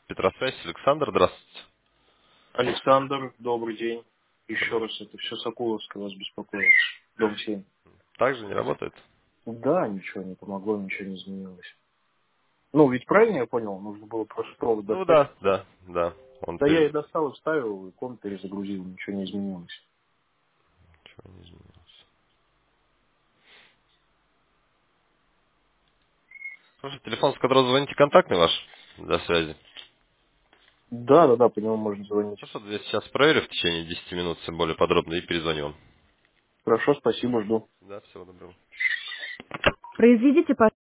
Петросвязь, Александр, здравствуйте. Александр, добрый день. Еще Добрый. раз, это все Соколовская вас беспокоит. Дом 7. Также не работает? Да, ничего не помогло, ничего не изменилось. Ну, ведь правильно я понял, нужно было просто провод Ну достать. да. Он Да я и перед... достал, и вставил, и комп перезагрузил, ничего не изменилось. Ничего не изменилось. Слушай, телефон, с которого звоните, контактный ваш для связи. Да, по нему можно звонить. Хорошо, я сейчас проверю в течение 10 минут, все более подробно, и перезвоню вам. Хорошо, спасибо, жду. Да, всего доброго. Произведите,